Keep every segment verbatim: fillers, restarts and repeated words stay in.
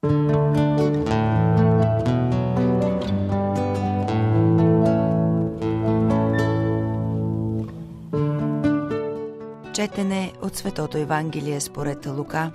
Четене от Светото Евангелие според Лука.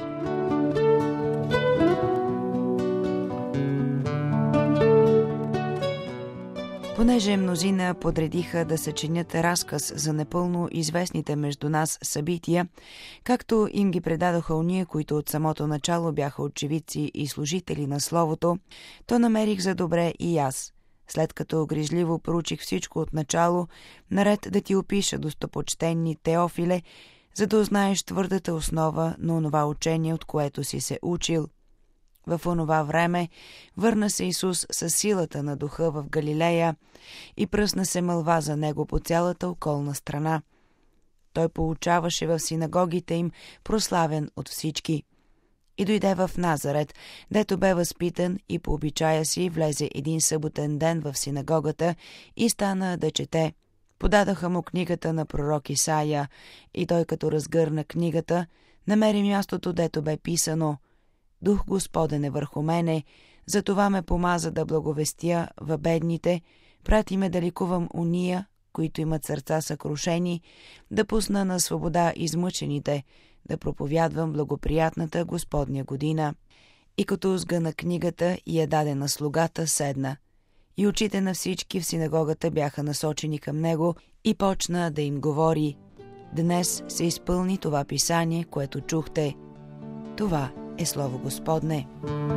Понеже мнозина подредиха да съчинят разказ за непълно известните между нас събития, както им ги предадоха ония, които от самото начало бяха очевидци и служители на Словото, то намерих за добре и аз, след като грижливо проучих всичко от начало, наред да ти опиша, достопочтенни Теофиле, за да узнаеш твърдата основа на онова учение, от което си се учил. В онова време върна се Исус със силата на духа в Галилея и пръсна се мълва за него по цялата околна страна. Той поучаваше в синагогите им, прославен от всички. И дойде в Назарет, дето бе възпитан, и по обичая си влезе един съботен ден в синагогата и стана да чете. Подадаха му книгата на пророк Исаия, и той, като разгърна книгата, намери мястото, дето бе писано: Дух Господен е върху мене, затова ме помаза да благовестя в бедните, прати ме да ликувам уния, които имат сърца съкрушени, да пусна на свобода измъчените, да проповядвам благоприятната Господня година. И като сгъна книгата и я даде на слугата, седна. И очите на всички в синагогата бяха насочени към него и почна да им говори: Днес се изпълни това писание, което чухте. Това е Слово Господне.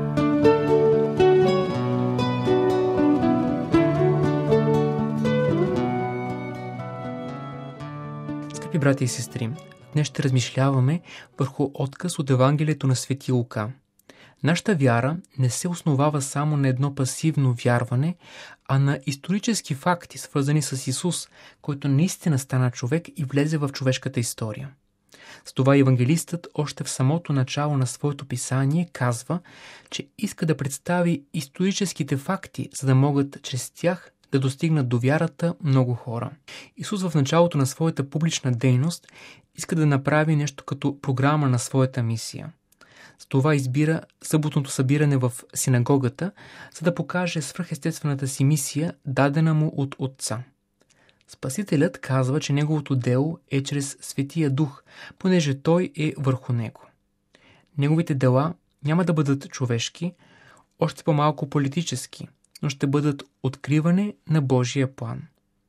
Скъпи брати и сестри, днес ще размишляваме върху отказ от Евангелието на Свети Лука. Нашата вяра не се основава само на едно пасивно вярване, а на исторически факти, свързани с Исус, който наистина стана човек и влезе в човешката история. С това евангелистът още в самото начало на своето писание казва, че иска да представи историческите факти, за да могат чрез тях да достигнат до вярата много хора. Исус в началото на своята публична дейност иска да направи нещо като програма на своята мисия. С това избира съботното събиране в синагогата, за да покаже свръхестествената си мисия, дадена му от Отца. Спасителят казва, че неговото дело е чрез Светия Дух, понеже той е върху него. Неговите дела няма да бъдат човешки, още по-малко политически, но ще бъдат откриване на Божия план.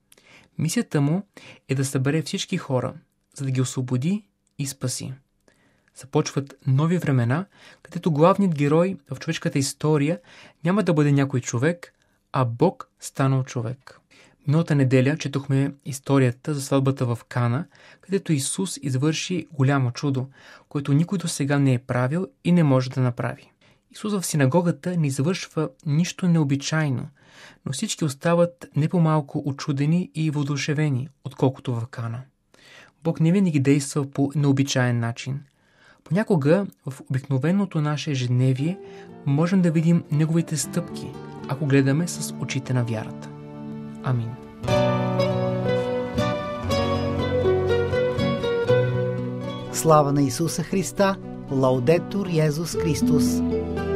Мисията му е да събере всички хора, за да ги освободи и спаси. Започват нови времена, където главният герой в човешката история няма да бъде някой човек, а Бог станал човек. Миналата неделя четохме историята за сватбата в Кана, където Исус извърши голямо чудо, което никой до сега не е правил и не може да направи. Исус в синагогата не извършва нищо необичайно, но всички остават не по-малко учудени и въодушевени, отколкото в Кана. Бог не винаги действа по необичаен начин. Понякога в обикновеното наше ежедневие можем да видим неговите стъпки, ако гледаме с очите на вярата. Амин. Слава на Исуса Христа! Лаудетур Йезус Христос!